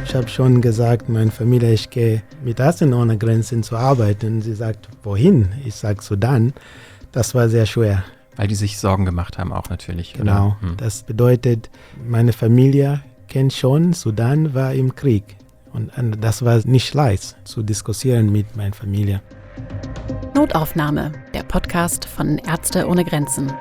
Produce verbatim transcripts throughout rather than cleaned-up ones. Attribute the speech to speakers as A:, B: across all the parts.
A: Ich habe schon gesagt, meine Familie, ich gehe mit Ärzte ohne Grenzen zu arbeiten. Sie sagt, wohin? Ich sage Sudan. Das war sehr schwer.
B: Weil die sich Sorgen gemacht haben auch natürlich.
A: Genau,
B: Hm.
A: das bedeutet, meine Familie kennt schon, Sudan war im Krieg. Und das war nicht leicht zu diskutieren mit meiner Familie.
C: Notaufnahme, der Podcast von Ärzte ohne Grenzen.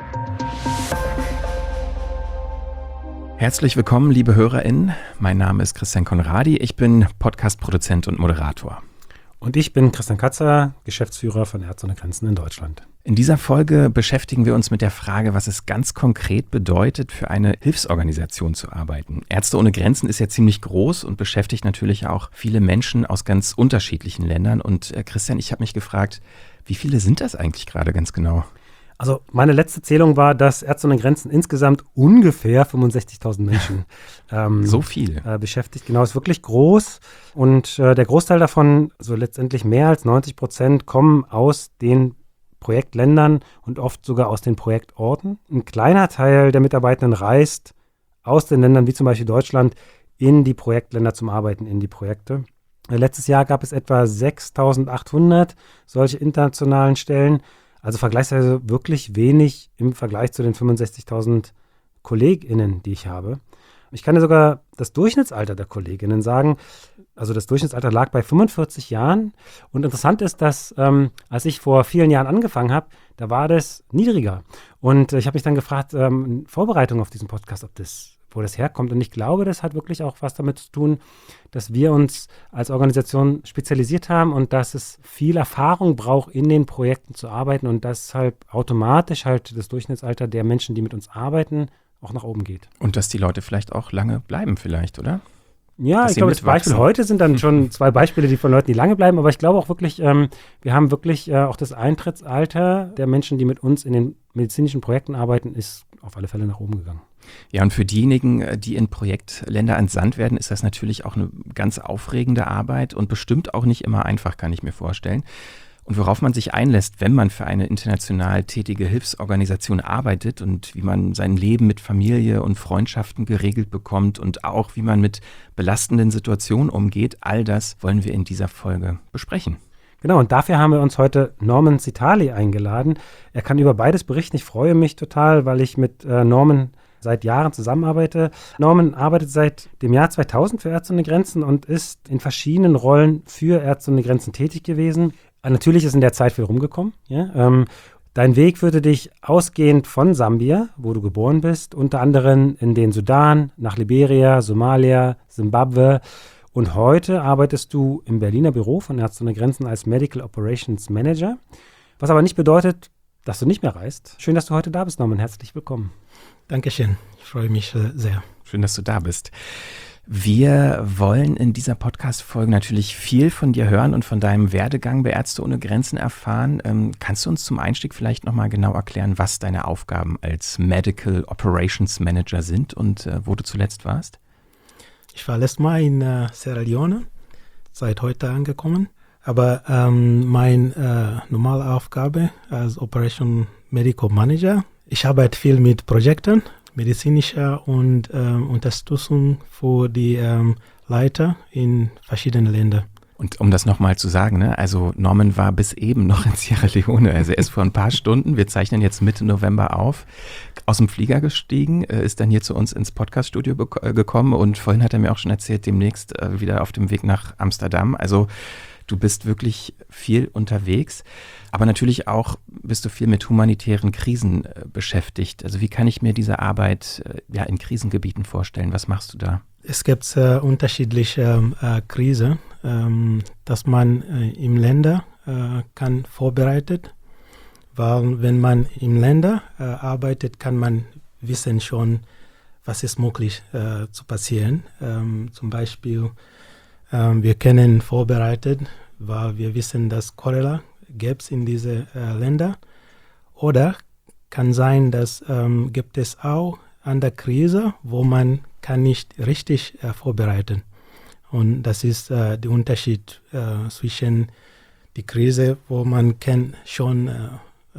B: Herzlich willkommen, liebe HörerInnen. Mein Name ist Christian Conradi. Ich bin Podcast-Produzent und Moderator.
D: Und ich bin Christian Katzer, Geschäftsführer von Ärzte ohne Grenzen in Deutschland.
B: In dieser Folge beschäftigen wir uns mit der Frage, was es ganz konkret bedeutet, für eine Hilfsorganisation zu arbeiten. Ärzte ohne Grenzen ist ja ziemlich groß und beschäftigt natürlich auch viele Menschen aus ganz unterschiedlichen Ländern. Und äh, Christian, ich habe mich gefragt, wie viele sind das eigentlich gerade ganz genau?
D: Also meine letzte Zählung war, dass Ärzte ohne Grenzen insgesamt ungefähr fünfundsechzigtausend Menschen ähm,
B: so viel
D: äh, beschäftigt. Genau, ist wirklich groß. Und äh, der Großteil davon, so letztendlich mehr als neunzig Prozent, kommen aus den Projektländern und oft sogar aus den Projektorten. Ein kleiner Teil der Mitarbeitenden reist aus den Ländern wie zum Beispiel Deutschland in die Projektländer zum Arbeiten, in die Projekte. Äh, letztes Jahr gab es etwa sechstausendachthundert solche internationalen Stellen. Also vergleichsweise wirklich wenig im Vergleich zu den fünfundsechzigtausend KollegInnen, die ich habe. Ich kann dir sogar das Durchschnittsalter der KollegInnen sagen. Also das Durchschnittsalter lag bei fünfundvierzig Jahren. Und interessant ist, dass ähm, als ich vor vielen Jahren angefangen habe, da war das niedriger. Und äh, ich habe mich dann gefragt, ähm, in Vorbereitung auf diesen Podcast, ob das wo das herkommt. Und ich glaube, das hat wirklich auch was damit zu tun, dass wir uns als Organisation spezialisiert haben und dass es viel Erfahrung braucht, in den Projekten zu arbeiten und deshalb automatisch halt das Durchschnittsalter der Menschen, die mit uns arbeiten, auch nach oben geht.
B: Und dass die Leute vielleicht auch lange bleiben vielleicht, oder?
D: Ja,
B: dass
D: ich glaube, das Beispiel heute sind dann schon zwei Beispiele, die von Leuten, die lange bleiben, aber ich glaube auch wirklich, ähm, wir haben wirklich äh, auch das Eintrittsalter der Menschen, die mit uns in den medizinischen Projekten arbeiten, ist auf alle Fälle nach oben gegangen.
B: Ja, und für diejenigen, die in Projektländer entsandt werden, ist das natürlich auch eine ganz aufregende Arbeit und bestimmt auch nicht immer einfach, kann ich mir vorstellen. Und worauf man sich einlässt, wenn man für eine international tätige Hilfsorganisation arbeitet und wie man sein Leben mit Familie und Freundschaften geregelt bekommt und auch wie man mit belastenden Situationen umgeht, all das wollen wir in dieser Folge besprechen.
D: Genau, und dafür haben wir uns heute Norman Sitali eingeladen. Er kann über beides berichten. Ich freue mich total, weil ich mit äh, Norman seit Jahren zusammenarbeite. Norman arbeitet seit dem Jahr zweitausend für Ärzte ohne Grenzen und ist in verschiedenen Rollen für Ärzte ohne Grenzen tätig gewesen. Natürlich ist in der Zeit viel rumgekommen. Ja? Ähm, dein Weg führte dich ausgehend von Sambia, wo du geboren bist, unter anderem in den Sudan, nach Liberia, Somalia, Simbabwe. Und heute arbeitest du im Berliner Büro von Ärzte ohne Grenzen als Medical Operations Manager. Was aber nicht bedeutet, dass du nicht mehr reist. Schön, dass du heute da bist, Norman. Herzlich willkommen.
A: Dankeschön, ich freue mich sehr.
B: Schön, dass du da bist. Wir wollen in dieser Podcast-Folge natürlich viel von dir hören und von deinem Werdegang bei Ärzte ohne Grenzen erfahren. Ähm, kannst du uns zum Einstieg vielleicht nochmal genau erklären, was deine Aufgaben als Medical Operations Manager sind und äh, wo du zuletzt warst?
A: Ich war letztes Mal in äh, Sierra Leone, seit heute angekommen. Aber ähm, meine äh, normale Aufgabe als Operation Medical Manager, ich arbeite viel mit Projekten, medizinischer und ähm, Unterstützung für die ähm, Leiter in verschiedenen Ländern.
B: Und um das nochmal zu sagen, ne, also Norman war bis eben noch in Sierra Leone, also er ist vor ein paar Stunden, wir zeichnen jetzt Mitte November auf, aus dem Flieger gestiegen, ist dann hier zu uns ins Podcaststudio be- gekommen und vorhin hat er mir auch schon erzählt, demnächst äh, wieder auf dem Weg nach Amsterdam, also du bist wirklich viel unterwegs, aber natürlich auch bist du viel mit humanitären Krisen äh, beschäftigt. Also wie kann ich mir diese Arbeit äh, ja, in Krisengebieten vorstellen? Was machst du da?
A: Es gibt äh, unterschiedliche äh, Krisen, ähm, dass man äh, im Länder äh, kann vorbereitet, weil wenn man im Länder äh, arbeitet, kann man wissen schon, was ist möglich äh, zu passieren. Ähm, zum Beispiel Ähm, wir können vorbereitet, weil wir wissen, dass Cholera gibt es in diese äh, Länder. Oder kann sein, dass ähm, gibt es auch andere Krise, wo man kann nicht richtig äh, vorbereiten. Und das ist äh, der Unterschied äh, zwischen die Krise, wo man kann schon äh,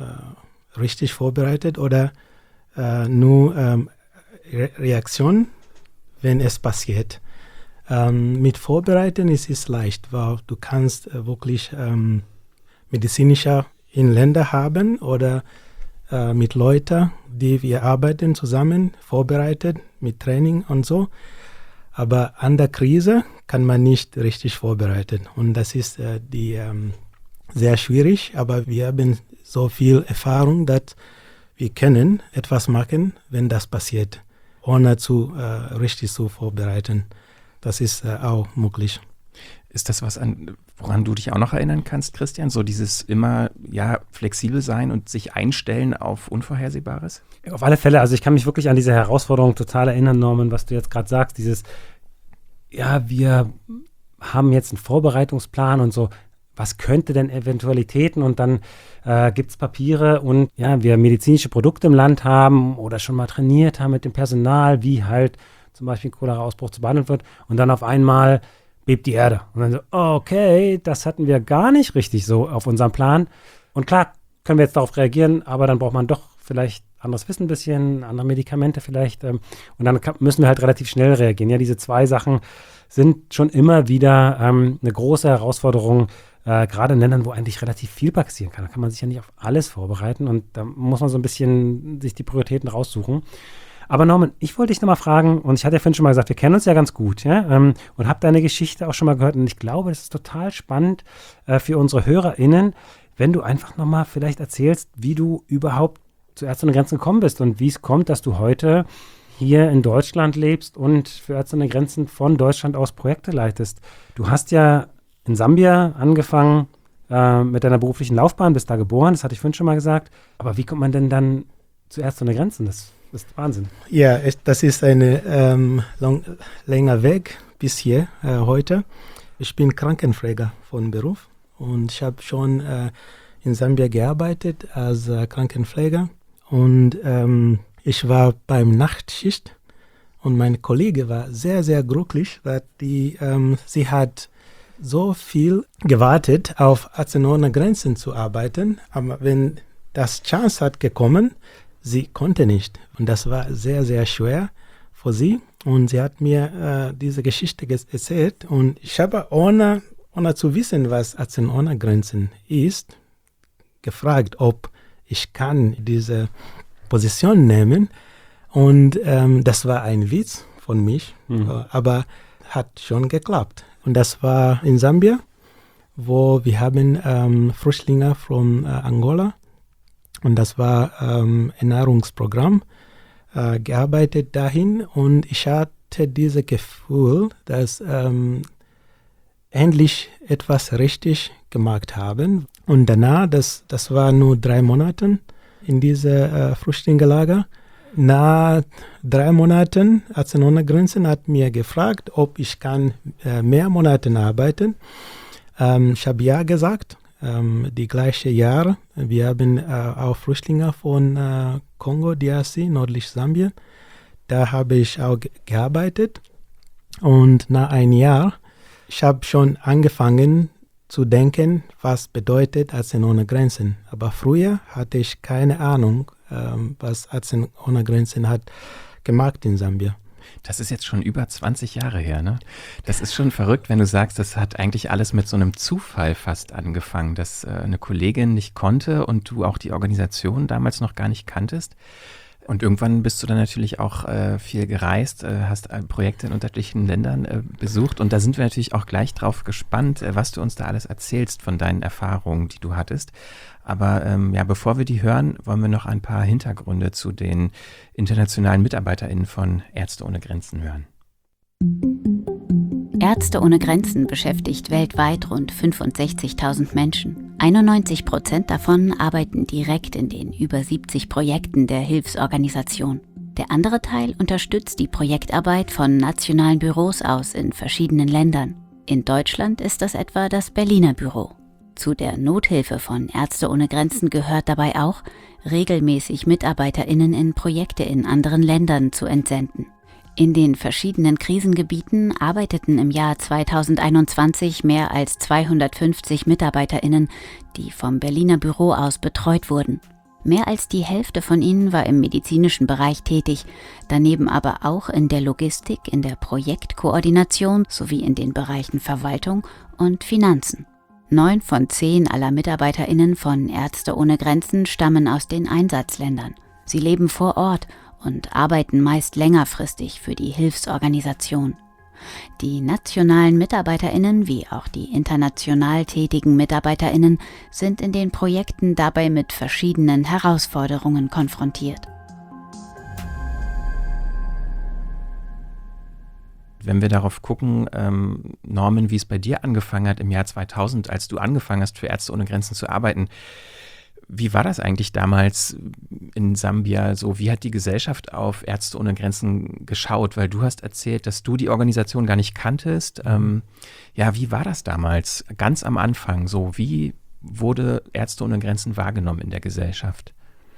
A: äh, richtig vorbereitet oder äh, nur ähm, Re- Reaktion, wenn es passiert. Ähm, mit Vorbereiten ist es leicht, weil du kannst äh, wirklich ähm, medizinische Inländer haben oder äh, mit Leuten, die wir arbeiten zusammen, vorbereitet mit Training und so. Aber an der Krise kann man nicht richtig vorbereiten. Und das ist äh, die, ähm, sehr schwierig, aber wir haben so viel Erfahrung, dass wir können etwas machen, wenn das passiert, ohne zu äh, richtig zu vorbereiten. Das ist äh, auch möglich.
B: Ist das was, an, woran du dich auch noch erinnern kannst, Christian? So dieses immer ja flexibel sein und sich einstellen auf Unvorhersehbares?
D: Auf alle Fälle. Also ich kann mich wirklich an diese Herausforderung total erinnern, Norman, was du jetzt gerade sagst. Dieses, ja, wir haben jetzt einen Vorbereitungsplan und so. Was könnte denn Eventualitäten? Und dann äh, gibt es Papiere und ja, wir medizinische Produkte im Land haben oder schon mal trainiert haben mit dem Personal, wie halt zum Beispiel ein Cholera-Ausbruch zu behandeln wird. Und dann auf einmal bebt die Erde. Und dann so, okay, das hatten wir gar nicht richtig so auf unserem Plan. Und klar, können wir jetzt darauf reagieren, aber dann braucht man doch vielleicht anderes Wissen ein bisschen, andere Medikamente vielleicht. Ähm, und dann kann, müssen wir halt relativ schnell reagieren. Ja, diese zwei Sachen sind schon immer wieder ähm, eine große Herausforderung, Äh, gerade in Ländern, wo eigentlich relativ viel passieren kann. Da kann man sich ja nicht auf alles vorbereiten und da muss man so ein bisschen sich die Prioritäten raussuchen. Aber Norman, ich wollte dich nochmal fragen, und ich hatte ja vorhin schon mal gesagt, wir kennen uns ja ganz gut, ja, ähm, und habe deine Geschichte auch schon mal gehört und ich glaube, das ist total spannend äh, für unsere HörerInnen, wenn du einfach nochmal vielleicht erzählst, wie du überhaupt zu Ärzte ohne Grenzen gekommen bist und wie es kommt, dass du heute hier in Deutschland lebst und für Ärzte ohne Grenzen von Deutschland aus Projekte leitest. Du hast ja in Sambia angefangen äh, mit deiner beruflichen Laufbahn, bist da geboren, das hatte ich vorhin schon mal gesagt. Aber wie kommt man denn dann zu Ärzte ohne Grenzen? Das, das ist Wahnsinn.
A: Ja, es, das ist ein ähm, lang, länger Weg bis hier äh, heute. Ich bin Krankenpfleger von Beruf und ich habe schon äh, in Sambia gearbeitet als äh, Krankenpfleger. Und ähm, ich war beim Nachtschicht und mein Kollege war sehr, sehr glücklich, weil die, ähm, sie hat so viel gewartet, auf Ärzte ohne Grenzen zu arbeiten, aber wenn das Chance hat gekommen, sie konnte nicht. Und das war sehr, sehr schwer für sie. Und sie hat mir äh, diese Geschichte erzählt. Und ich habe, ohne, ohne zu wissen, was Ärzte ohne Grenzen ist, gefragt, ob ich kann diese Position nehmen. Und ähm, das war ein Witz von mich, mhm. äh, aber hat schon geklappt. Und das war in Sambia, wo wir haben ähm, Flüchtlinge von äh, Angola und das war ähm, ein Ernährungsprogramm, äh, gearbeitet dahin und ich hatte dieses Gefühl, dass ähm, endlich etwas richtig gemacht haben. Und danach, das, das war nur drei Monate in diesem äh, Flüchtlingslager. Nach drei Monaten, Ärzte ohne Grenzen hat mir gefragt, ob ich kann äh, mehr Monate arbeiten. Ähm, ich habe ja gesagt, ähm, die gleiche Jahr. Wir haben äh, auch Flüchtlinge von äh, Kongo, D R C, nördlich Sambien. Da habe ich auch ge- gearbeitet. Und nach einem Jahr, ich habe schon angefangen zu denken, was bedeutet Ärzte ohne Grenzen. Aber früher hatte ich keine Ahnung, was Ärzte ohne Grenzen hat gemacht in Sambia.
B: Das ist jetzt schon über zwanzig Jahre her, ne? Das ist schon verrückt, wenn du sagst, das hat eigentlich alles mit so einem Zufall fast angefangen, dass äh, eine Kollegin nicht konnte und du auch die Organisation damals noch gar nicht kanntest. Und irgendwann bist du dann natürlich auch äh, viel gereist, äh, hast äh, Projekte in unterschiedlichen Ländern äh, besucht und da sind wir natürlich auch gleich drauf gespannt, äh, was du uns da alles erzählst von deinen Erfahrungen, die du hattest. Aber ähm, ja, bevor wir die hören, wollen wir noch ein paar Hintergründe zu den internationalen MitarbeiterInnen von Ärzte ohne Grenzen hören.
C: Ärzte ohne Grenzen beschäftigt weltweit rund fünfundsechzigtausend Menschen. einundneunzig Prozent davon arbeiten direkt in den über siebzig Projekten der Hilfsorganisation. Der andere Teil unterstützt die Projektarbeit von nationalen Büros aus in verschiedenen Ländern. In Deutschland ist das etwa das Berliner Büro. Zu der Nothilfe von Ärzte ohne Grenzen gehört dabei auch, regelmäßig MitarbeiterInnen in Projekte in anderen Ländern zu entsenden. In den verschiedenen Krisengebieten arbeiteten im Jahr zweitausendeinundzwanzig mehr als zweihundertfünfzig MitarbeiterInnen, die vom Berliner Büro aus betreut wurden. Mehr als die Hälfte von ihnen war im medizinischen Bereich tätig, daneben aber auch in der Logistik, in der Projektkoordination sowie in den Bereichen Verwaltung und Finanzen. Neun von zehn aller MitarbeiterInnen von Ärzte ohne Grenzen stammen aus den Einsatzländern. Sie leben vor Ort und arbeiten meist längerfristig für die Hilfsorganisation. Die nationalen MitarbeiterInnen wie auch die international tätigen MitarbeiterInnen sind in den Projekten dabei mit verschiedenen Herausforderungen konfrontiert.
B: Wenn wir darauf gucken, ähm, Norman, wie es bei dir angefangen hat im Jahr zweitausend, als du angefangen hast, für Ärzte ohne Grenzen zu arbeiten, wie war das eigentlich damals in Sambia? So, wie hat die Gesellschaft auf Ärzte ohne Grenzen geschaut? Weil du hast erzählt, dass du die Organisation gar nicht kanntest. Ähm, ja, wie war das damals, ganz am Anfang? So, wie wurde Ärzte ohne Grenzen wahrgenommen in der Gesellschaft?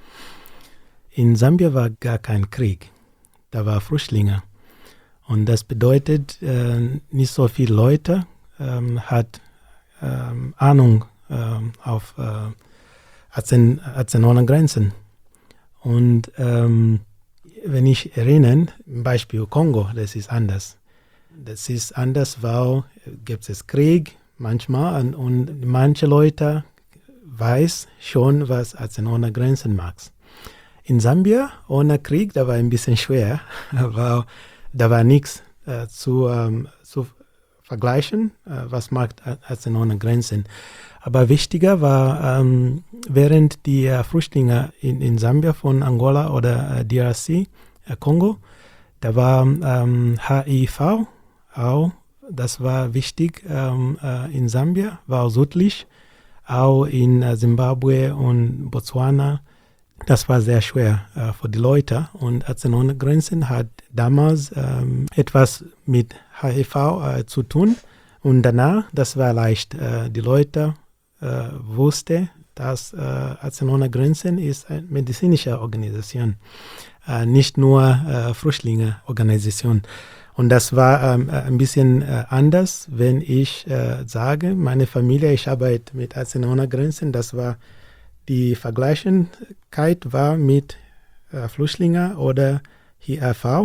A: In Sambia war gar kein Krieg. Da war Flüchtlinge. Und das bedeutet, äh, nicht so viele Leute ähm, hat ähm, Ahnung ähm, auf äh, Ärzte, Ärzte ohne Grenzen. Und ähm, wenn ich erinnere, zum Beispiel Kongo, das ist anders. Das ist anders, weil gibt es Krieg manchmal und, und manche Leute weiß schon, was Ärzte ohne Grenzen macht. In Sambia ohne Krieg, da war ein bisschen schwer, weil da war nichts äh, zu, ähm, zu vergleichen, äh, was macht Ärzte ohne Grenzen. Aber wichtiger war, ähm, während die äh, Flüchtlinge in, in Sambia von Angola oder äh, D R C, äh, Kongo, da war ähm, H I V auch, das war wichtig ähm, äh, in Sambia, war südlich, auch in äh, Zimbabwe und Botswana. Das war sehr schwer äh, für die Leute und Ärzte ohne Grenzen hat damals ähm, etwas mit H I V äh, zu tun und danach, das war leicht, äh, die Leute äh, wussten, dass äh, Ärzte ohne Grenzen ist eine medizinische Organisation, äh, nicht nur äh, Flüchtlinge-Organisation. Und das war ähm, ein bisschen äh, anders, wenn ich äh, sage, meine Familie, ich arbeite mit Ärzte ohne Grenzen, das war die Vergleichbarkeit war mit äh, Flüchtlingen oder H I V,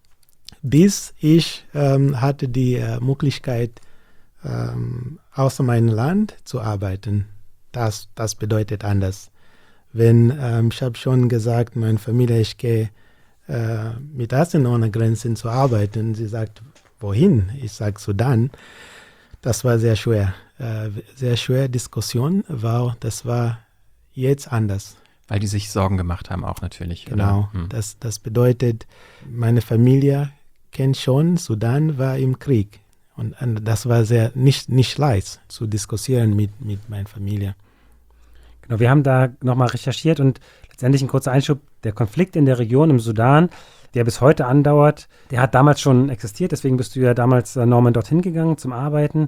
A: bis ich ähm, hatte die äh, Möglichkeit, ähm, außer meinem Land zu arbeiten. Das, das bedeutet anders. Wenn, ähm, ich habe schon gesagt, meine Familie, ich gehe äh, mit Ärzte ohne Grenzen zu arbeiten. Sie sagt, wohin? Ich sage Sudan. Das war sehr schwer. Äh, sehr schwer Diskussion, weil das war jetzt anders.
B: Weil die sich Sorgen gemacht haben auch natürlich.
A: Genau,
B: hm.
A: das, das bedeutet, meine Familie kennt schon, Sudan war im Krieg. Und, und das war sehr nicht, nicht leicht zu diskutieren mit, mit meiner Familie.
D: Genau, wir haben da nochmal recherchiert und letztendlich ein kurzer Einschub, der Konflikt in der Region im Sudan, der bis heute andauert, der hat damals schon existiert, deswegen bist du ja damals, äh, Norman, dorthin gegangen zum Arbeiten.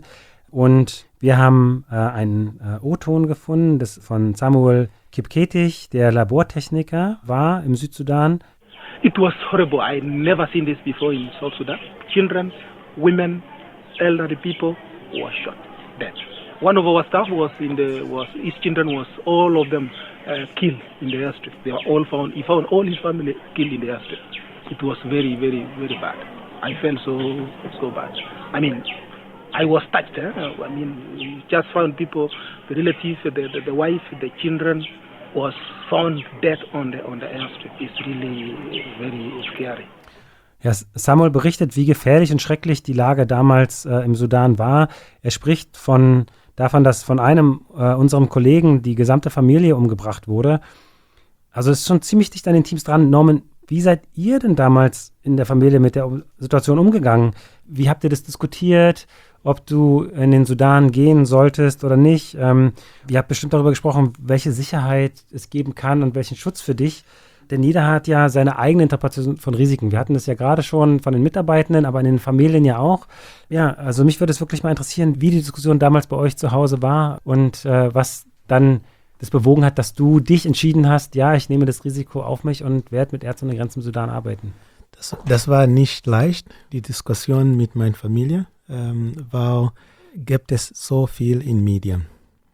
D: Und wir haben äh, einen äh, O-Ton gefunden, das von Samuel Kipketig, der Labortechniker war im Südsudan.
E: It was horrible. I never seen this before in South Sudan. Children, women, elderly people were shot dead. One of our staff was in the was his children was all of them uh, killed in the airstrip. They were all found. He found all his family killed in the airstrip. It was very, very, very bad. I felt so so bad. I mean. I was touched. Eh? I mean, we just found people, the relatives, the, the, the wife, the children was found dead on the on the airstrip. It's really very scary.
D: Ja, Samuel berichtet, wie gefährlich und schrecklich die Lage damals äh, im Sudan war. Er spricht von davon, dass von einem äh, unserem Kollegen die gesamte Familie umgebracht wurde. Also es ist schon ziemlich dicht an den Teams dran. Norman, wie seid ihr denn damals in der Familie mit der Situation umgegangen? Wie habt ihr das diskutiert? Ob du in den Sudan gehen solltest oder nicht. Ähm, ihr habt bestimmt darüber gesprochen, welche Sicherheit es geben kann und welchen Schutz für dich. Denn jeder hat ja seine eigene Interpretation von Risiken. Wir hatten das ja gerade schon von den Mitarbeitenden, aber in den Familien ja auch. Ja, also mich würde es wirklich mal interessieren, wie die Diskussion damals bei euch zu Hause war und äh, was dann das bewogen hat, dass du dich entschieden hast, ja, ich nehme das Risiko auf mich und werde mit Ärzte ohne Grenzen im Sudan arbeiten.
A: Das, das war nicht leicht, die Diskussion mit meiner Familie. Ähm, weil gibt es so viel in Medien.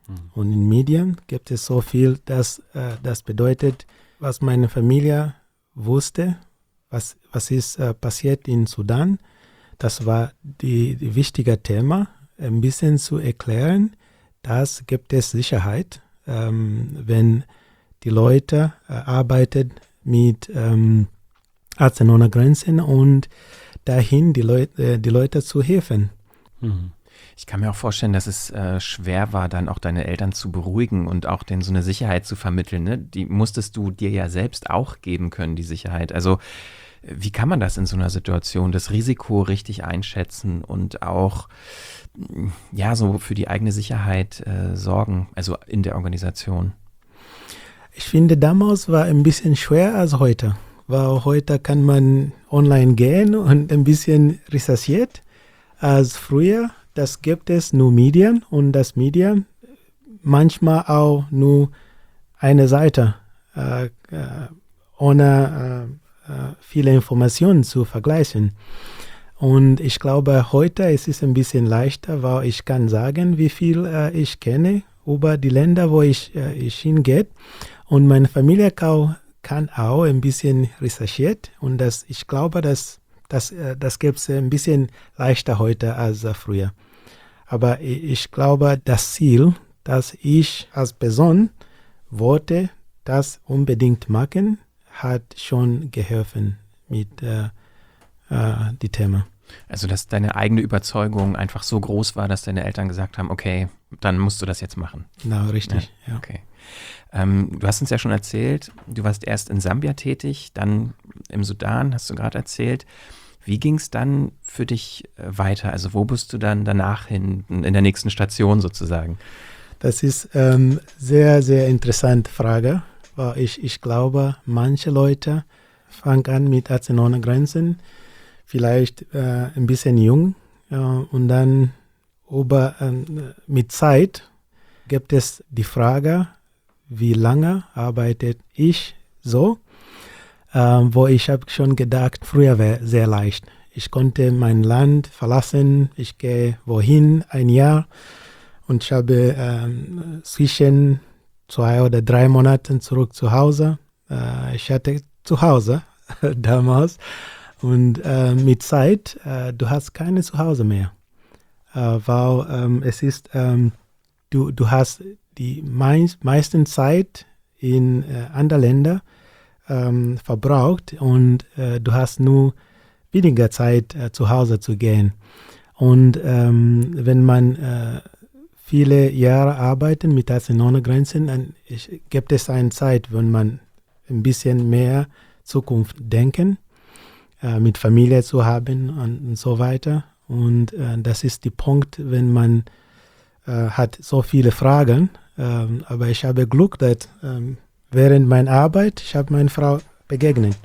A: Mhm. Und in Medien gibt es so viel, dass äh, das bedeutet, was meine Familie wusste, was, was ist äh, passiert in Sudan. Das war die, die wichtige Thema, ein bisschen zu erklären, dass gibt es Sicherheit, ähm, wenn die Leute äh, arbeiten mit ähm, Ärzte ohne Grenzen und dahin die, Leut, äh, die Leute zu helfen.
B: Mhm. Ich kann mir auch vorstellen, dass es äh, schwer war, dann auch deine Eltern zu beruhigen und auch denen so eine Sicherheit zu vermitteln. Ne? Die musstest du dir ja selbst auch geben können, die Sicherheit. Also wie kann man das in so einer Situation, das Risiko richtig einschätzen und auch ja so für die eigene Sicherheit äh, sorgen, also in der Organisation?
A: Ich finde, damals war ein bisschen schwer als heute. Weil heute kann man online gehen und ein bisschen recherchiert. Als früher, das gibt es nur Medien und das Medien manchmal auch nur eine Seite, äh, äh, ohne äh, äh, viele Informationen zu vergleichen. Und ich glaube, heute ist es ein bisschen leichter, weil ich kann sagen, wie viel äh, ich kenne über die Länder, wo ich, äh, ich hingehe. Und meine Familie kann, kann auch ein bisschen recherchiert. Und das, ich glaube, dass Das, das gibt es ein bisschen leichter heute als früher. Aber ich glaube, das Ziel, dass ich als Person wollte, das unbedingt machen, hat schon geholfen mit äh, äh, dem Thema.
B: Also, dass deine eigene Überzeugung einfach so groß war, dass deine Eltern gesagt haben, okay, dann musst du das jetzt machen.
A: Genau, richtig. Ja,
B: ja. Okay. Ähm, du hast uns ja schon erzählt, du warst erst in Sambia tätig, dann im Sudan, hast du gerade erzählt. Wie ging es dann für dich weiter? Also wo bist du dann danach hin, in der nächsten Station sozusagen?
A: Das ist eine ähm, sehr, sehr interessante Frage, weil ich, ich glaube, manche Leute fangen an mit Ärzte ohne Grenzen, vielleicht äh, ein bisschen jung äh, und dann über, äh, mit Zeit gibt es die Frage, wie lange arbeitet ich so? Ähm, wo ich habe schon gedacht, früher wäre sehr leicht. Ich konnte mein Land verlassen, ich gehe wohin, ein Jahr und ich habe ähm, zwischen zwei oder drei Monaten zurück zu Hause. Äh, ich hatte zu Hause damals und äh, mit Zeit, äh, du hast keine Zuhause mehr, äh, weil ähm, es ist, ähm, du, du hast die meist, meisten Zeit in äh, anderen Ländern Ähm, verbraucht und äh, du hast nur weniger Zeit äh, zu Hause zu gehen. Und ähm, wenn man äh, viele Jahre arbeitet mit Ärzte ohne Grenzen, dann ich, gibt es eine Zeit, wenn man ein bisschen mehr Zukunft denken, äh, mit Familie zu haben und, und so weiter. Und äh, das ist der Punkt, wenn man äh, hat so viele Fragen. Ähm, aber ich habe Glück, dass ähm, während meiner Arbeit, ich habe meine Frau begegnet.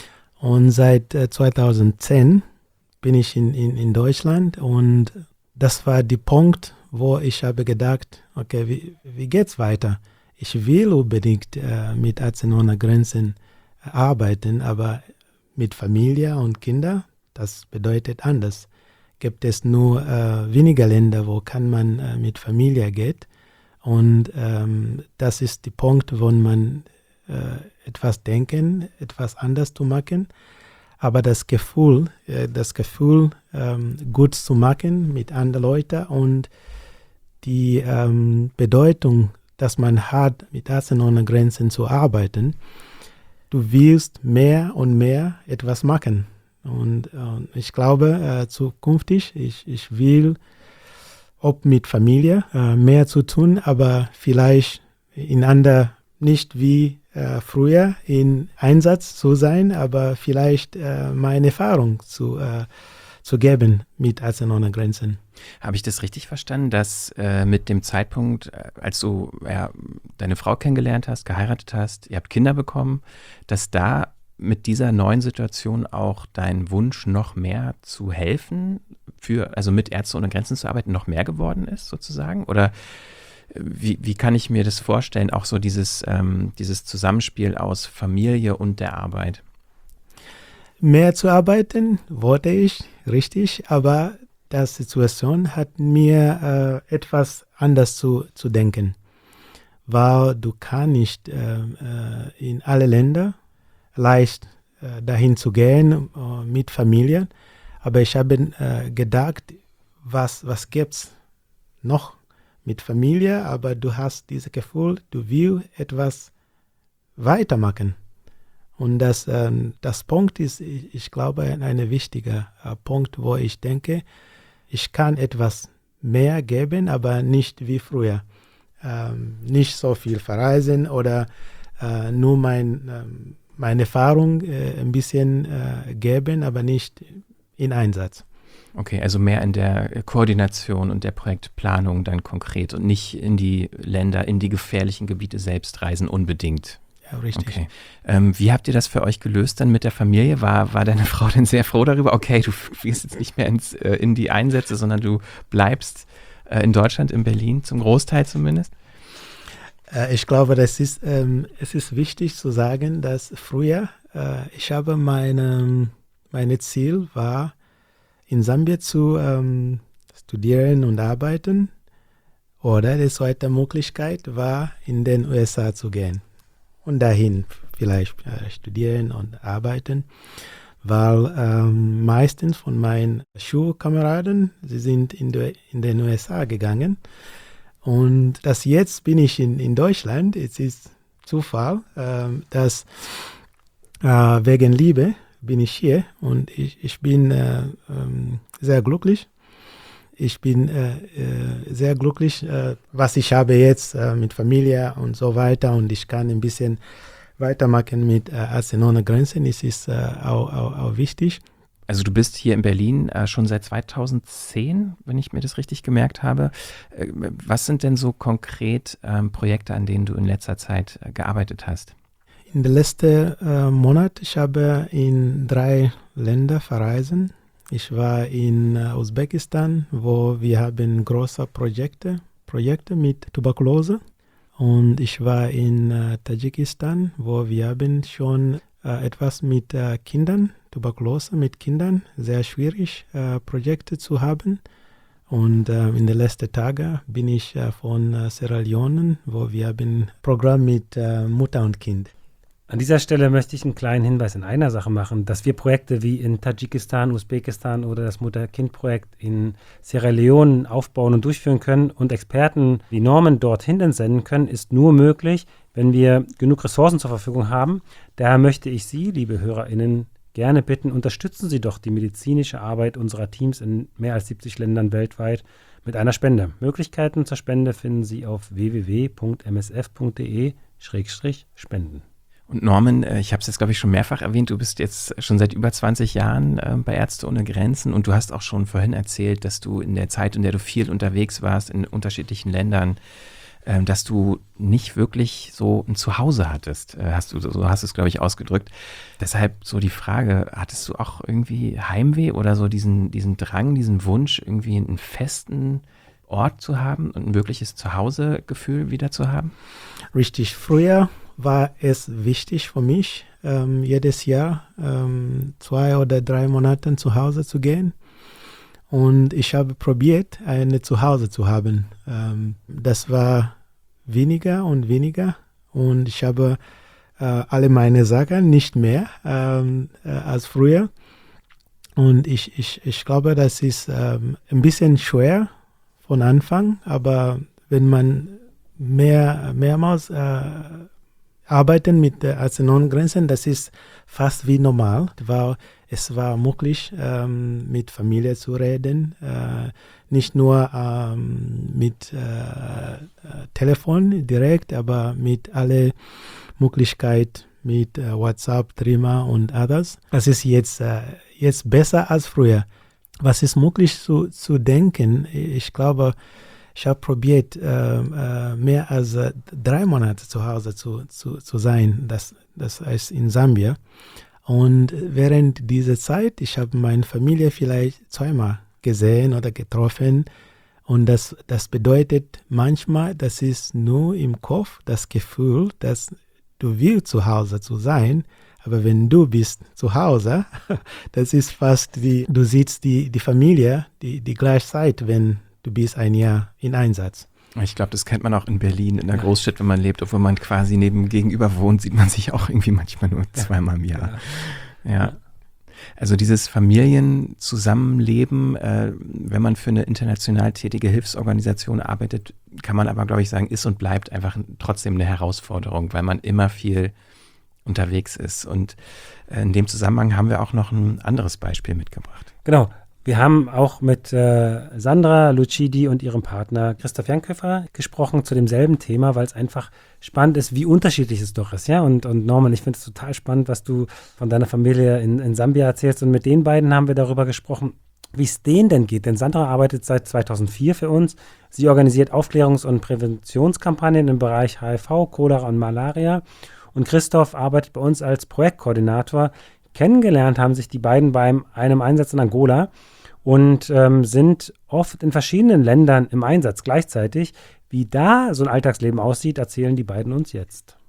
A: Und seit äh, zweitausendzehn bin ich in, in, in Deutschland und das war der Punkt, wo ich habe gedacht, okay, wie, wie geht's weiter? Ich will unbedingt äh, mit Ärzte ohne Grenzen äh, arbeiten, aber mit Familie und Kindern, das bedeutet anders. Gibt es nur äh, weniger Länder, wo kann man äh, mit Familie geht. Und ähm, das ist der Punkt, wo man äh, etwas denken, etwas anders zu machen. Aber das Gefühl, äh, das Gefühl, ähm, gut zu machen mit anderen Leuten und die ähm, Bedeutung, dass man hat, mit Ärzte ohne Grenzen zu arbeiten, du willst mehr und mehr etwas machen. Und äh, ich glaube, äh, zukünftig, ich, ich will ob mit Familie äh, mehr zu tun, aber vielleicht in ander, nicht wie äh, früher in Einsatz zu sein, aber vielleicht äh, meine Erfahrung zu, äh, zu geben mit Ärzte ohne Grenzen.
B: Habe ich das richtig verstanden, dass äh, mit dem Zeitpunkt, äh, als du ja, deine Frau kennengelernt hast, geheiratet hast, ihr habt Kinder bekommen, dass da mit dieser neuen Situation auch dein Wunsch, noch mehr zu helfen, für, also mit Ärzte ohne Grenzen zu arbeiten, noch mehr geworden ist sozusagen? Oder wie, wie kann ich mir das vorstellen, auch so dieses, ähm, dieses Zusammenspiel aus Familie und der Arbeit?
A: Mehr zu arbeiten, wollte ich, richtig, aber das Situation hat mir äh, etwas anders zu, zu denken, weil du kannst nicht äh, in alle Länder leicht äh, dahin zu gehen äh, mit Familie, aber ich habe äh, gedacht, was, was gibt es noch mit Familie, aber du hast dieses Gefühl, du willst etwas weitermachen. Und das, ähm, das Punkt ist, ich, ich glaube, ein wichtiger äh, Punkt, wo ich denke, ich kann etwas mehr geben, aber nicht wie früher. Ähm, nicht so viel verreisen oder äh, nur mein, äh, meine Erfahrung äh, ein bisschen äh, geben, aber nicht in Einsatz.
B: Okay, also mehr in der Koordination und der Projektplanung dann konkret und nicht in die Länder, in die gefährlichen Gebiete selbst reisen unbedingt.
A: Ja, richtig.
B: Okay. Ähm, wie habt ihr das für euch gelöst dann mit der Familie? War, war deine Frau denn sehr froh darüber? Okay, du gehst jetzt nicht mehr ins, äh, in die Einsätze, sondern du bleibst äh, in Deutschland, in Berlin, zum Großteil zumindest?
A: Äh, ich glaube, das ist, ähm, es ist wichtig zu sagen, dass früher, äh, ich habe meine, meine Ziel war, in Sambia zu ähm, studieren und arbeiten. Oder die zweite Möglichkeit war, in den U S A zu gehen. Und dahin vielleicht äh, studieren und arbeiten. Weil ähm, meistens von meinen Schulkameraden, sie sind in, de, in den U S A gegangen. Und das jetzt bin ich in, in Deutschland. Es ist Zufall, äh, dass äh, wegen Liebe bin ich hier und ich, ich bin äh, ähm, sehr glücklich. Ich bin äh, äh, sehr glücklich, äh, was ich habe jetzt äh, mit Familie und so weiter und ich kann ein bisschen weitermachen mit äh, Ärzte ohne Grenzen. Es ist äh, auch, auch, auch wichtig.
B: Also du bist hier in Berlin äh, schon seit zweitausendzehn, wenn ich mir das richtig gemerkt habe. Äh, was sind denn so konkret ähm, Projekte, an denen du in letzter Zeit äh, gearbeitet hast?
A: In den letzten äh, Monaten, ich habe in drei Länder verreisen. Ich war in äh, Usbekistan, wo wir haben große Projekte, Projekte mit Tuberkulose. Und ich war in äh, Tadschikistan, wo wir haben schon äh, etwas mit äh, Kindern, Tuberkulose mit Kindern, sehr schwierig äh, Projekte zu haben. Und äh, in den letzten Tagen bin ich äh, von äh, Sierra Leone, wo wir haben ein Programm mit äh, Mutter und Kind.
D: An dieser Stelle möchte ich einen kleinen Hinweis in einer Sache machen, dass wir Projekte wie in Tadschikistan, Usbekistan oder das Mutter-Kind-Projekt in Sierra Leone aufbauen und durchführen können und Experten wie Norman dorthin entsenden können, ist nur möglich, wenn wir genug Ressourcen zur Verfügung haben. Daher möchte ich Sie, liebe HörerInnen, gerne bitten, unterstützen Sie doch die medizinische Arbeit unserer Teams in mehr als siebzig Ländern weltweit mit einer Spende. Möglichkeiten zur Spende finden Sie auf w w w punkt m s f punkt d e slash spenden.
B: Und Norman, ich habe es jetzt, glaube ich, schon mehrfach erwähnt, du bist jetzt schon seit über zwanzig Jahren äh, bei Ärzte ohne Grenzen und du hast auch schon vorhin erzählt, dass du in der Zeit, in der du viel unterwegs warst, in unterschiedlichen Ländern, äh, dass du nicht wirklich so ein Zuhause hattest. Äh, hast du, so hast du es, glaube ich, ausgedrückt. Deshalb so die Frage, hattest du auch irgendwie Heimweh oder so diesen, diesen Drang, diesen Wunsch, irgendwie einen festen Ort zu haben und ein wirkliches Zuhausegefühl wieder zu haben?
A: Richtig, früher war es wichtig für mich, ähm, jedes Jahr ähm, zwei oder drei Monate zu Hause zu gehen. Und ich habe probiert, ein Zuhause zu haben. Ähm, das war weniger und weniger. Und ich habe äh, alle meine Sachen nicht mehr ähm, äh, als früher. Und ich, ich, ich glaube, das ist ähm, ein bisschen schwer von Anfang. Aber wenn man mehr, mehrmals äh, arbeiten mit der Ärzte ohne Grenzen, das ist fast wie normal, weil es war möglich, ähm, mit Familie zu reden, äh, nicht nur ähm, mit äh, Telefon direkt, aber mit alle Möglichkeiten, mit äh, WhatsApp, Trima und others. Das ist jetzt, äh, jetzt besser als früher. Was ist möglich zu, zu denken? Ich glaube, ich habe probiert, äh, äh, mehr als äh, drei Monate zu Hause zu, zu, zu sein, das, das heißt in Sambia. Und während dieser Zeit, ich habe meine Familie vielleicht zweimal gesehen oder getroffen. Und das, das bedeutet manchmal, das ist nur im Kopf das Gefühl, dass du willst zu Hause zu sein, Aber wenn du bist zu Hause, das ist fast wie, du siehst die, die Familie die, die gleiche Zeit, wenn du bist ein Jahr in Einsatz.
B: Ich glaube, das kennt man auch in Berlin, in der Großstadt, wenn man lebt, obwohl man quasi neben gegenüber wohnt, sieht man sich auch irgendwie manchmal nur zweimal im Jahr. Ja. ja. Also dieses Familienzusammenleben, äh, wenn man für eine international tätige Hilfsorganisation arbeitet, kann man aber, glaube ich, sagen, ist und bleibt einfach trotzdem eine Herausforderung, weil man immer viel unterwegs ist. Und äh, in dem Zusammenhang haben wir auch noch ein anderes Beispiel mitgebracht.
D: Genau. Wir haben auch mit äh, Sandra Lucidi und ihrem Partner Christoph Janköfer gesprochen zu demselben Thema, weil es einfach spannend ist, wie unterschiedlich es doch ist. Ja? Und, und Norman, ich finde es total spannend, was du von deiner Familie in, in Sambia erzählst. Und mit den beiden haben wir darüber gesprochen, wie es denen denn geht. Denn Sandra arbeitet seit zweitausendvier für uns. Sie organisiert Aufklärungs- und Präventionskampagnen im Bereich H I V, Cholera und Malaria. Und Christoph arbeitet bei uns als Projektkoordinator. Kennengelernt haben sich die beiden bei einem Einsatz in Angola und ähm, sind oft in verschiedenen Ländern im Einsatz gleichzeitig. Wie da so ein Alltagsleben aussieht, erzählen die beiden uns jetzt.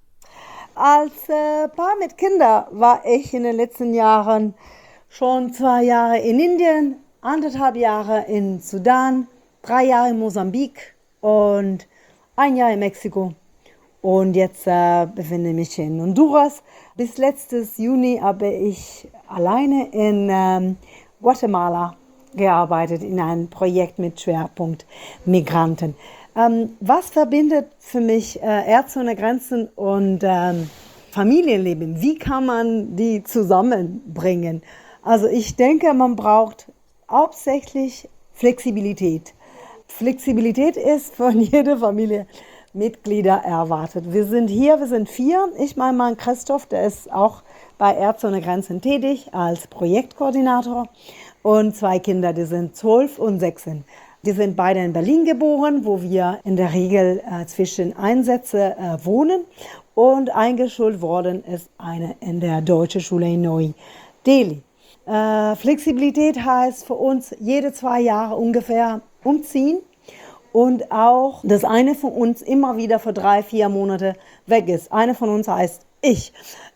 F: Als äh, Paar mit Kindern war ich in den letzten Jahren schon zwei Jahre in Indien, anderthalb Jahre in Sudan, drei Jahre in Mosambik und ein Jahr in Mexiko. Und jetzt äh, befinde ich mich in Honduras. Bis letztes Juni habe ich alleine in ähm, Guatemala gearbeitet, in einem Projekt mit Schwerpunkt Migranten. Ähm, was verbindet für mich äh, Ärzte ohne Grenzen und ähm, Familienleben? Wie kann man die zusammenbringen? Also ich denke, man braucht hauptsächlich Flexibilität. Flexibilität ist von jeder Familie Mitglieder erwartet. Wir sind hier, wir sind vier. Ich, mein Mann Christoph, der ist auch bei Ärzte ohne Grenzen tätig als Projektkoordinator. Und zwei Kinder, die sind zwölf und sechzehn. Die sind beide in Berlin geboren, wo wir in der Regel äh, zwischen Einsätzen äh, wohnen. Und eingeschult worden ist eine in der Deutschen Schule in Neu-Delhi. Äh, Flexibilität heißt für uns jede zwei Jahre ungefähr umziehen. Und auch, dass eine von uns immer wieder für drei, vier Monate weg ist. Eine von uns heißt ich.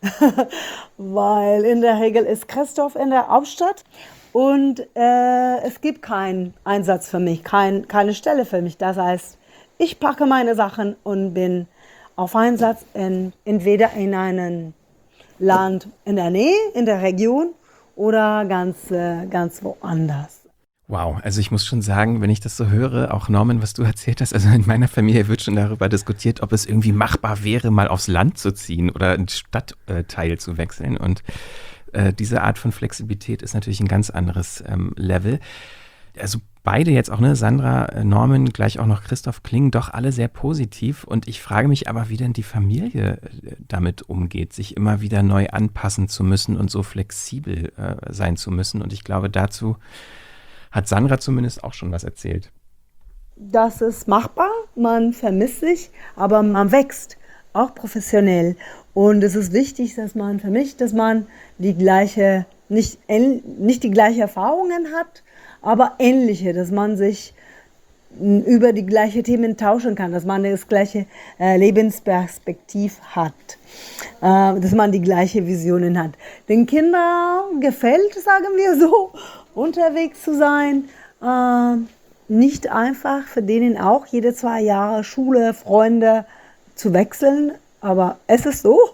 F: Weil in der Regel ist Christoph in der Hauptstadt und äh, es gibt keinen Einsatz für mich, kein, keine Stelle für mich. Das heißt, ich packe meine Sachen und bin auf Einsatz in, entweder in einem Land in der Nähe, in der Region oder ganz, äh, ganz woanders.
B: Wow, also ich muss schon sagen, wenn ich das so höre, auch Norman, was du erzählt hast, also in meiner Familie wird schon darüber diskutiert, ob es irgendwie machbar wäre, mal aufs Land zu ziehen oder einen Stadtteil zu wechseln. Und äh, diese Art von Flexibilität ist natürlich ein ganz anderes ähm, Level. Also beide jetzt auch, ne, Sandra, Norman, gleich auch noch Christoph, klingen doch alle sehr positiv. Und ich frage mich aber, wie denn die Familie damit umgeht, sich immer wieder neu anpassen zu müssen und so flexibel äh, sein zu müssen. Und ich glaube, dazu hat Sandra zumindest auch schon was erzählt.
F: Das ist machbar, man vermisst sich, aber man wächst, auch professionell. Und es ist wichtig, dass man vermischt, dass man die gleiche, nicht, nicht die gleichen Erfahrungen hat, aber ähnliche, dass man sich über die gleichen Themen tauschen kann, dass man das gleiche äh, Lebensperspektiv hat, äh, dass man die gleichen Visionen hat. Den Kindern gefällt, sagen wir so, unterwegs zu sein, äh, nicht einfach für denen auch jede zwei Jahre Schule, Freunde zu wechseln, aber es ist so.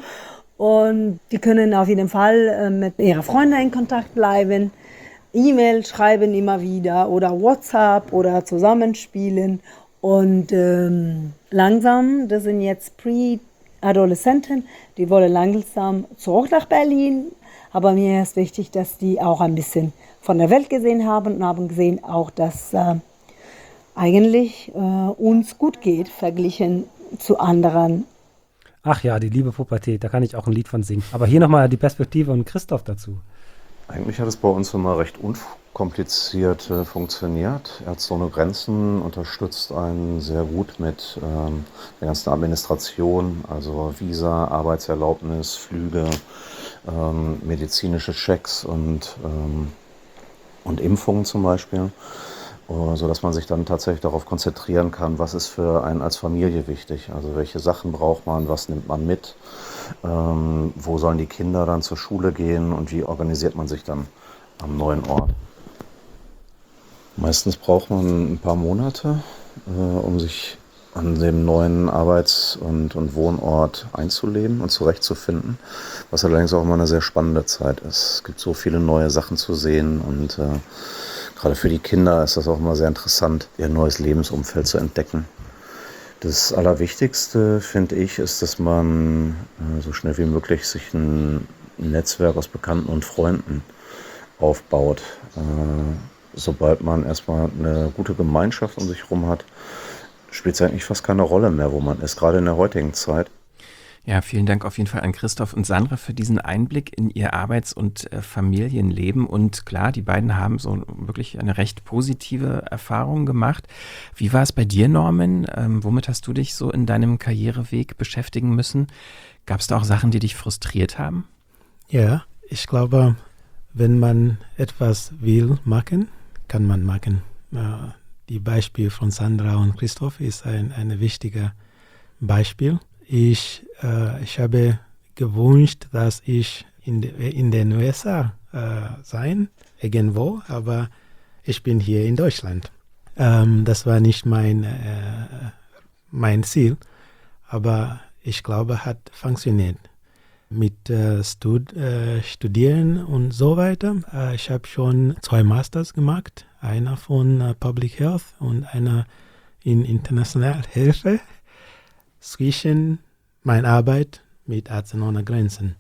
F: Und die können auf jeden Fall äh, mit ihren Freunden in Kontakt bleiben, E-Mail schreiben immer wieder oder WhatsApp oder zusammenspielen. Und ähm, langsam, das sind jetzt Pre-Adoleszenten, die wollen langsam zurück nach Berlin. Aber mir ist wichtig, dass die auch ein bisschen von der Welt gesehen haben und haben gesehen auch, dass äh, eigentlich äh, uns gut geht, verglichen zu anderen.
D: Ach ja, die liebe Pubertät, da kann ich auch ein Lied von singen. Aber hier nochmal die Perspektive und Christoph dazu.
G: Eigentlich hat es bei uns immer recht unkompliziert äh, funktioniert. Ärzte ohne Grenzen unterstützt einen sehr gut mit ähm, der ganzen Administration, also Visa, Arbeitserlaubnis, Flüge, ähm, medizinische Checks und, ähm, und Impfungen zum Beispiel, äh, sodass man sich dann tatsächlich darauf konzentrieren kann, was ist für einen als Familie wichtig. Also welche Sachen braucht man, was nimmt man mit. Ähm, wo sollen die Kinder dann zur Schule gehen und wie organisiert man sich dann am neuen Ort? Meistens braucht man ein paar Monate, äh, um sich an dem neuen Arbeits- und, und Wohnort einzuleben und zurechtzufinden, was allerdings auch immer eine sehr spannende Zeit ist. Es gibt so viele neue Sachen zu sehen und äh, gerade für die Kinder ist das auch immer sehr interessant, ihr neues Lebensumfeld zu entdecken. Das Allerwichtigste, finde ich, ist, dass man äh, so schnell wie möglich sich ein Netzwerk aus Bekannten und Freunden aufbaut. Äh, sobald man erstmal eine gute Gemeinschaft um sich herum hat, spielt es eigentlich fast keine Rolle mehr, wo man ist, gerade in der heutigen Zeit.
B: Ja, vielen Dank auf jeden Fall an Christoph und Sandra für diesen Einblick in ihr Arbeits- und äh, Familienleben. Und klar, die beiden haben so wirklich eine recht positive Erfahrung gemacht. Wie war es bei dir, Norman? Ähm, womit hast du dich so in deinem Karriereweg beschäftigen müssen? Gab es da auch Sachen, die dich frustriert haben?
A: Ja, ich glaube, wenn man etwas will machen, kann man machen. Äh, die Beispiel von Sandra und Christoph ist ein, ein wichtiges Beispiel. Ich, äh, ich habe gewünscht, dass ich in, de, in den U S A äh, sein, irgendwo, aber ich bin hier in Deutschland. Ähm, das war nicht mein, äh, mein Ziel, aber ich glaube, hat funktioniert. Mit äh, Stud, äh, Studieren und so weiter. Äh, ich habe schon zwei Masters gemacht, einer von äh, Public Health und einer in internationaler Hilfe zwischen meiner Arbeit mit Ärzte ohne Grenzen.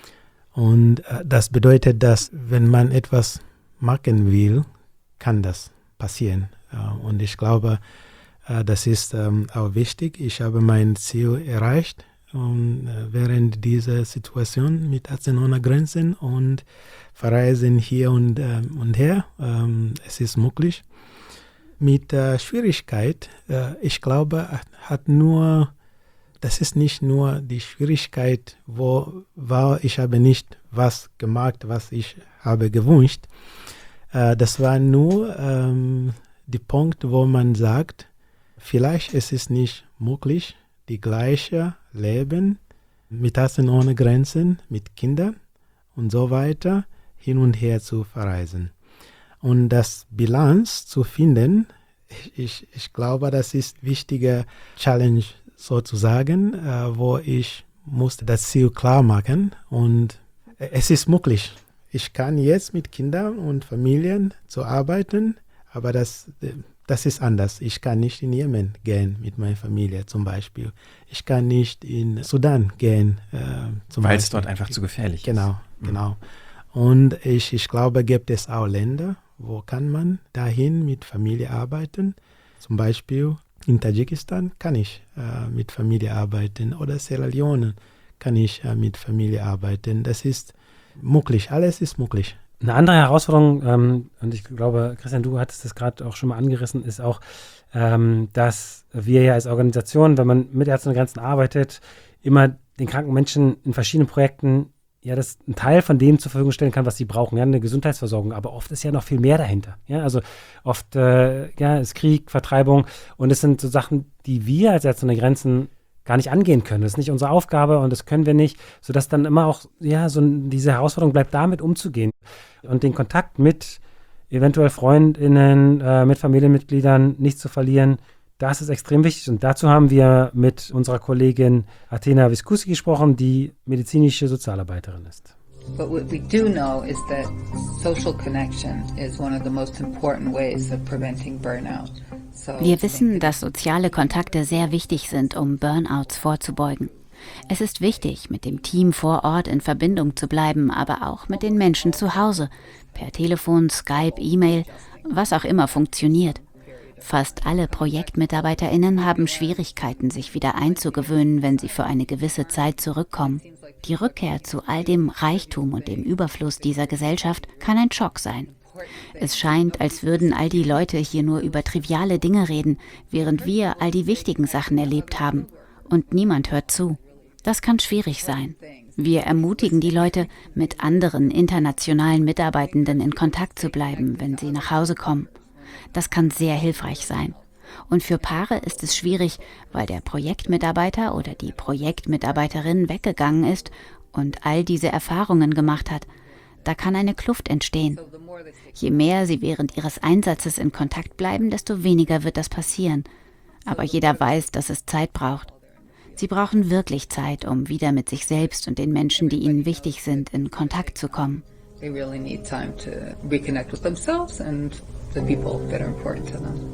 A: Und äh, das bedeutet, dass wenn man etwas machen will, kann das passieren. Äh, und ich glaube, äh, das ist ähm, auch wichtig. Ich habe mein Ziel erreicht. Und äh, während dieser Situation mit Ärzte ohne Grenzen und verreisen hier und, äh, und her, ähm, es ist möglich. Mit äh, Schwierigkeit, äh, ich glaube, hat nur, das ist nicht nur die Schwierigkeit, wo war, ich habe nicht was gemacht, was ich habe gewünscht. Äh, das war nur ähm, der Punkt, wo man sagt, vielleicht ist es nicht möglich, die gleiche Leben mit Ärzten ohne Grenzen, mit Kindern und so weiter hin und her zu verreisen. Und das Bilanz zu finden, ich, ich glaube, das ist eine wichtige Challenge sozusagen, äh, wo ich musste das Ziel klar machen und es ist möglich. Ich kann jetzt mit Kindern und Familien zu arbeiten, aber das Das ist anders. Ich kann nicht in Jemen gehen mit meiner Familie zum Beispiel. Ich kann nicht in Sudan gehen. Äh, zum
B: Weil
A: Beispiel.
B: es dort einfach zu gefährlich
A: genau,
B: ist.
A: Genau, genau. Und ich, ich glaube, gibt es auch Länder, wo kann man dahin mit Familie arbeiten. Zum Beispiel in Tadschikistan kann ich äh, mit Familie arbeiten oder Sierra Leone kann ich äh, mit Familie arbeiten. Das ist möglich, alles ist möglich.
D: Eine andere Herausforderung, ähm, und ich glaube, Christian, du hattest das gerade auch schon mal angerissen, ist auch, ähm, dass wir ja als Organisation, wenn man mit Ärzte ohne Grenzen arbeitet, immer den kranken Menschen in verschiedenen Projekten ja das einen Teil von dem zur Verfügung stellen kann, was sie brauchen, ja, eine Gesundheitsversorgung. Aber oft ist ja noch viel mehr dahinter. Ja, also oft äh, ja, ist Krieg, Vertreibung und es sind so Sachen, die wir als Ärzte ohne Grenzen gar nicht angehen können. Das ist nicht unsere Aufgabe und das können wir nicht, sodass dann immer auch, ja, so diese Herausforderung bleibt, damit umzugehen und den Kontakt mit eventuell FreundInnen, äh, mit Familienmitgliedern nicht zu verlieren. Das ist extrem wichtig und dazu haben wir mit unserer Kollegin Athena Viscusi gesprochen, die medizinische Sozialarbeiterin ist.
H: But what we do know is that social connection is one of the most important ways of preventing burnout.
C: Wir wissen, dass soziale Kontakte sehr wichtig sind, um Burnouts vorzubeugen. Es ist wichtig, mit dem Team vor Ort in Verbindung zu bleiben, aber auch mit den Menschen zu Hause, per Telefon, Skype, E-Mail, was auch immer funktioniert. Fast alle ProjektmitarbeiterInnen haben Schwierigkeiten, sich wieder einzugewöhnen, wenn sie für eine gewisse Zeit zurückkommen. Die Rückkehr zu all dem Reichtum und dem Überfluss dieser Gesellschaft kann ein Schock sein. Es scheint, als würden all die Leute hier nur über triviale Dinge reden, während wir all die wichtigen Sachen erlebt haben. Und niemand hört zu. Das kann schwierig sein. Wir ermutigen die Leute, mit anderen internationalen Mitarbeitenden in Kontakt zu bleiben, wenn sie nach Hause kommen. Das kann sehr hilfreich sein. Und für Paare ist es schwierig, weil der Projektmitarbeiter oder die Projektmitarbeiterin weggegangen ist und all diese Erfahrungen gemacht hat. Da kann eine Kluft entstehen. Je mehr sie während ihres Einsatzes in Kontakt bleiben, desto weniger wird das passieren. Aber jeder weiß, dass es Zeit braucht. Sie brauchen wirklich Zeit, um wieder mit sich selbst und den Menschen, die ihnen wichtig sind, in Kontakt zu kommen.
H: They really need time to reconnect with themselves and the people that are important to them.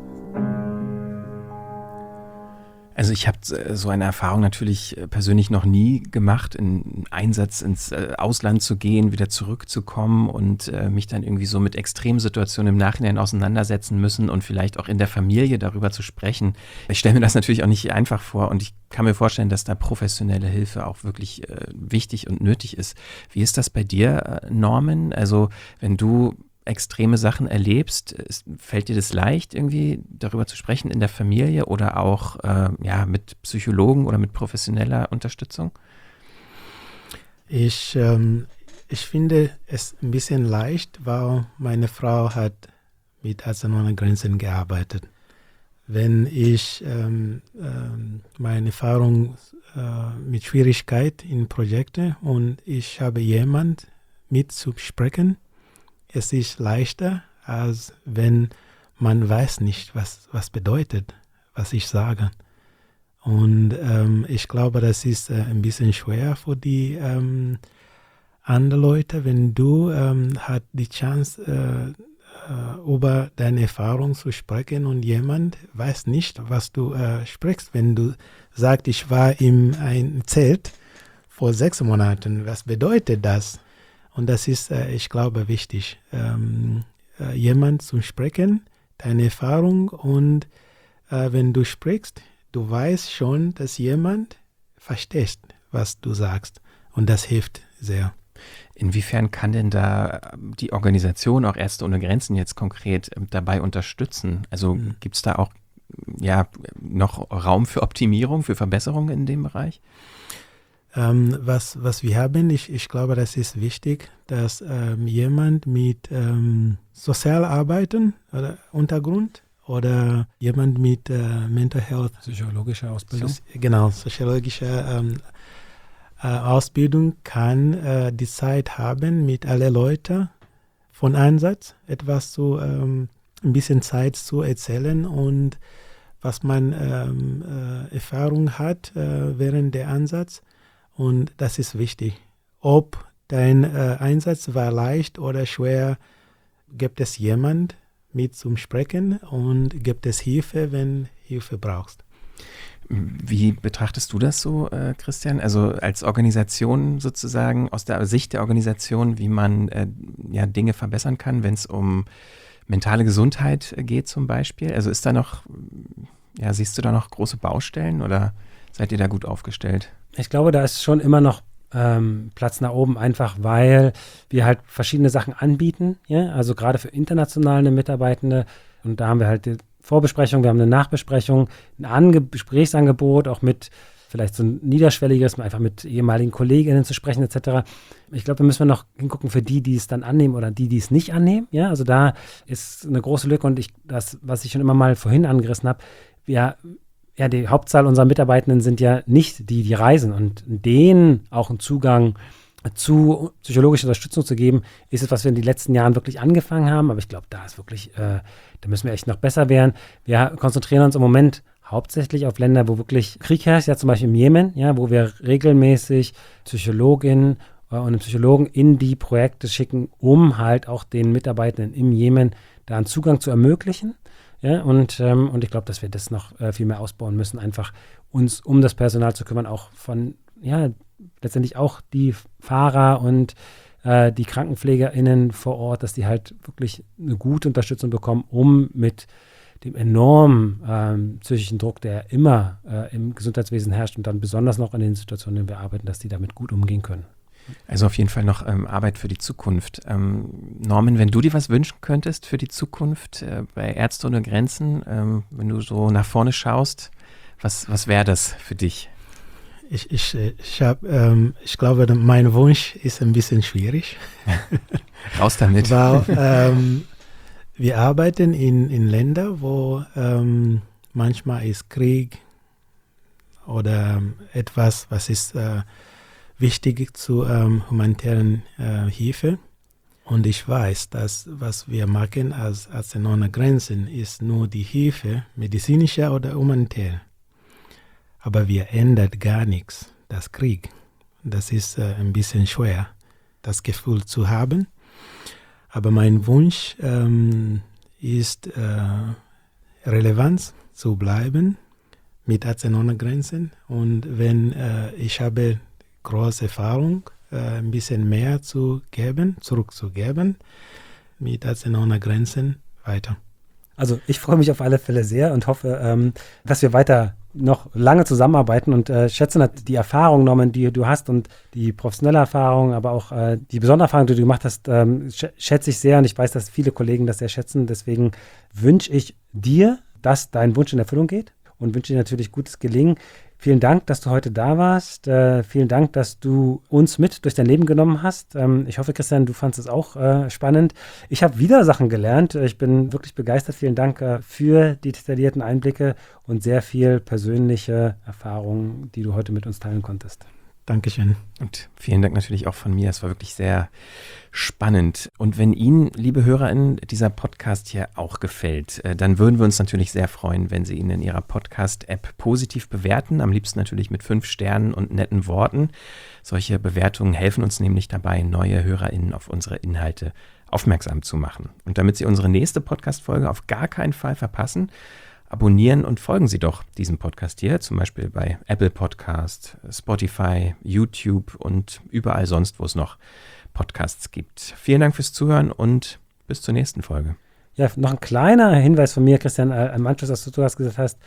B: Also ich habe so eine Erfahrung natürlich persönlich noch nie gemacht, in Einsatz ins Ausland zu gehen, wieder zurückzukommen und äh, mich dann irgendwie so mit Extremsituationen im Nachhinein auseinandersetzen müssen und vielleicht auch in der Familie darüber zu sprechen. Ich stelle mir das natürlich auch nicht einfach vor und ich kann mir vorstellen, dass da professionelle Hilfe auch wirklich äh, wichtig und nötig ist. Wie ist das bei dir, Norman? Also wenn du extreme Sachen erlebst, fällt dir das leicht, irgendwie darüber zu sprechen in der Familie oder auch äh, ja, mit Psychologen oder mit professioneller Unterstützung?
A: Ich, ähm, ich finde es ein bisschen leicht, weil meine Frau hat mit Ärzte ohne Grenzen gearbeitet. Wenn ich ähm, ähm, meine Erfahrung äh, mit Schwierigkeit in Projekten und ich habe jemand mitzusprechen, es ist leichter, als wenn man weiß nicht, was was bedeutet, was ich sage. Und ähm, ich glaube, das ist äh, ein bisschen schwer für die ähm, anderen Leute, wenn du ähm, hast die Chance, äh, äh, über deine Erfahrung zu sprechen und jemand weiß nicht, was du äh, sprichst. Wenn du sagst, ich war in einem Zelt vor sechs Monaten, was bedeutet das? Und das ist, äh, ich glaube, wichtig, ähm, äh, jemand zu sprechen, deine Erfahrung und äh, wenn du sprichst, du weißt schon, dass jemand versteht, was du sagst und das hilft sehr.
B: Inwiefern kann denn da die Organisation, auch Ärzte ohne Grenzen jetzt konkret dabei unterstützen? Also mhm. gibt es da auch ja, noch Raum für Optimierung, für Verbesserungen in dem Bereich?
A: Ähm, was, was wir haben, ich, ich glaube, das ist wichtig, dass ähm, jemand mit ähm, Sozialarbeiten oder Untergrund oder jemand mit äh, Mental Health,
D: psychologischer Ausbildung,
A: so, genau, soziologische ähm, äh, Ausbildung kann äh, die Zeit haben, mit allen Leuten von Einsatz etwas zu, ähm, ein bisschen Zeit zu erzählen und was man ähm, äh, Erfahrung hat äh, während der Einsatz. Und das ist wichtig. Ob dein äh, Einsatz war leicht oder schwer, gibt es jemand mit zum Sprechen und gibt es Hilfe, wenn Hilfe brauchst.
B: Wie betrachtest du das so, äh, Christian? Also als Organisation sozusagen, aus der Sicht der Organisation, wie man äh, ja, Dinge verbessern kann, wenn es um mentale Gesundheit geht zum Beispiel? Also ist da noch, ja, siehst du da noch große Baustellen oder seid ihr da gut aufgestellt?
D: Ich glaube, da ist schon immer noch ähm, Platz nach oben, einfach weil wir halt verschiedene Sachen anbieten, ja? Also gerade für internationale Mitarbeitende und da haben wir halt die Vorbesprechung, wir haben eine Nachbesprechung, ein Ange- Gesprächsangebot, auch mit vielleicht so ein niederschwelliges, einfach mit ehemaligen Kolleginnen zu sprechen et cetera. Ich glaube, da müssen wir noch hingucken für die, die es dann annehmen oder die, die es nicht annehmen. Ja, also da ist eine große Lücke und ich, das, was ich schon immer mal vorhin angerissen habe, wir Ja, die Hauptzahl unserer Mitarbeitenden sind ja nicht die, die reisen und denen auch einen Zugang zu psychologischer Unterstützung zu geben, ist es, was wir in den letzten Jahren wirklich angefangen haben. Aber ich glaube, da ist wirklich, äh, da müssen wir echt noch besser werden. Wir konzentrieren uns im Moment hauptsächlich auf Länder, wo wirklich Krieg herrscht, ja zum Beispiel im Jemen, ja, wo wir regelmäßig Psychologinnen äh, und Psychologen in die Projekte schicken, um halt auch den Mitarbeitenden im Jemen da einen Zugang zu ermöglichen. Ja, und, ähm, und ich glaube, dass wir das noch äh, viel mehr ausbauen müssen, einfach uns um das Personal zu kümmern, auch von, ja, letztendlich auch die Fahrer und äh, die KrankenpflegerInnen vor Ort, dass die halt wirklich eine gute Unterstützung bekommen, um mit dem enormen ähm, psychischen Druck, der immer äh, im Gesundheitswesen herrscht und dann besonders noch in den Situationen, in denen wir arbeiten, dass die damit gut umgehen können.
B: Also auf jeden Fall noch ähm, Arbeit für die Zukunft. Ähm, Norman, wenn du dir was wünschen könntest für die Zukunft äh, bei Ärzte ohne Grenzen, ähm, wenn du so nach vorne schaust, was, was wäre das für dich?
A: Ich, ich, ich, hab, ähm, ich glaube, mein Wunsch ist ein bisschen schwierig.
B: Raus damit.
A: Weil ähm, wir arbeiten in, in Ländern, wo ähm, manchmal ist Krieg oder etwas, was ist äh, wichtig zu ähm, humanitären äh, Hilfe. Und ich weiß, dass was wir machen als Ärzte ohne Grenzen ist nur die Hilfe, medizinischer oder humanitär. Aber wir ändern gar nichts, das Krieg. Das ist äh, ein bisschen schwer, das Gefühl zu haben. Aber mein Wunsch ähm, ist, äh, Relevanz zu bleiben mit Ärzte ohne Grenzen. Und wenn äh, ich habe große Erfahrung, äh, ein bisschen mehr zu geben, zurückzugeben, mit Ärzte ohne Grenzen weiter.
D: Also ich freue mich auf alle Fälle sehr und hoffe, ähm, dass wir weiter noch lange zusammenarbeiten und äh, schätze die Erfahrung, Norman, die du hast und die professionelle Erfahrung, aber auch äh, die besondere Erfahrung, die du gemacht hast, ähm, sch- schätze ich sehr und ich weiß, dass viele Kollegen das sehr schätzen. Deswegen wünsche ich dir, dass dein Wunsch in Erfüllung geht und wünsche dir natürlich gutes Gelingen. Vielen Dank, dass du heute da warst. Äh, vielen Dank, dass du uns mit durch dein Leben genommen hast. Ähm, ich hoffe, Christian, du fandest es auch äh, spannend. Ich habe wieder Sachen gelernt. Ich bin wirklich begeistert. Vielen Dank äh, für die detaillierten Einblicke und sehr viel persönliche Erfahrungen, die du heute mit uns teilen konntest.
A: Dankeschön.
B: Und vielen Dank natürlich auch von mir. Es war wirklich sehr spannend. Und wenn Ihnen, liebe HörerInnen, dieser Podcast hier auch gefällt, äh, dann würden wir uns natürlich sehr freuen, wenn Sie ihn in Ihrer Podcast-App positiv bewerten. Am liebsten natürlich mit fünf Sternen und netten Worten. Solche Bewertungen helfen uns nämlich dabei, neue HörerInnen auf unsere Inhalte aufmerksam zu machen. Und damit Sie unsere nächste Podcast-Folge auf gar keinen Fall verpassen, abonnieren und folgen Sie doch diesem Podcast hier, zum Beispiel bei Apple Podcast, Spotify, YouTube und überall sonst, wo es noch Podcasts gibt. Vielen Dank fürs Zuhören und bis zur nächsten Folge.
D: Ja, noch ein kleiner Hinweis von mir, Christian, am Anschluss, dass du das gesagt hast.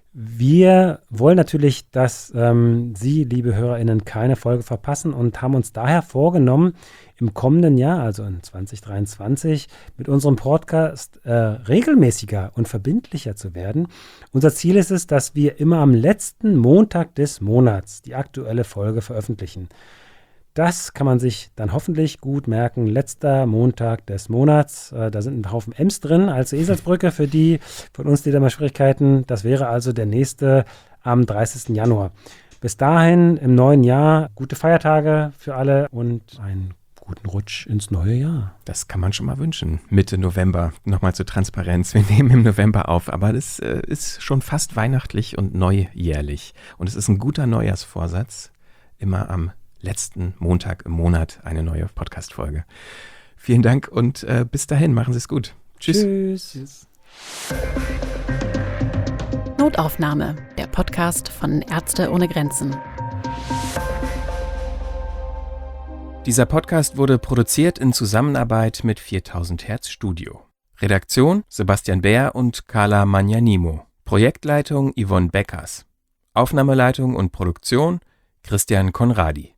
D: Wir wollen natürlich, dass ähm, Sie, liebe HörerInnen, keine Folge verpassen und haben uns daher vorgenommen, im kommenden Jahr, also in zwanzig dreiundzwanzig, mit unserem Podcast äh, regelmäßiger und verbindlicher zu werden. Unser Ziel ist es, dass wir immer am letzten Montag des Monats die aktuelle Folge veröffentlichen. Das kann man sich dann hoffentlich gut merken. Letzter Montag des Monats. Äh, da sind ein Haufen Ems drin, also Eselsbrücke für die von uns, die da mal Schwierigkeiten. Das wäre also der nächste am dreißigsten Januar. Bis dahin im neuen Jahr gute Feiertage für alle und einen guten Rutsch ins neue Jahr.
B: Das kann man schon mal wünschen. Mitte November, nochmal zur Transparenz. Wir nehmen im November auf, aber das äh, ist schon fast weihnachtlich und neujährlich. Und es ist ein guter Neujahrsvorsatz, immer am letzten Montag im Monat eine neue Podcast-Folge. Vielen Dank und äh, bis dahin, machen Sie es gut. Tschüss.
D: Tschüss.
I: Notaufnahme, der Podcast von Ärzte ohne Grenzen.
B: Dieser Podcast wurde produziert in Zusammenarbeit mit viertausend Hertz Studio. Redaktion Sebastian Bär und Carla Magnanimo. Projektleitung Yvonne Beckers. Aufnahmeleitung und Produktion Christian Konradi.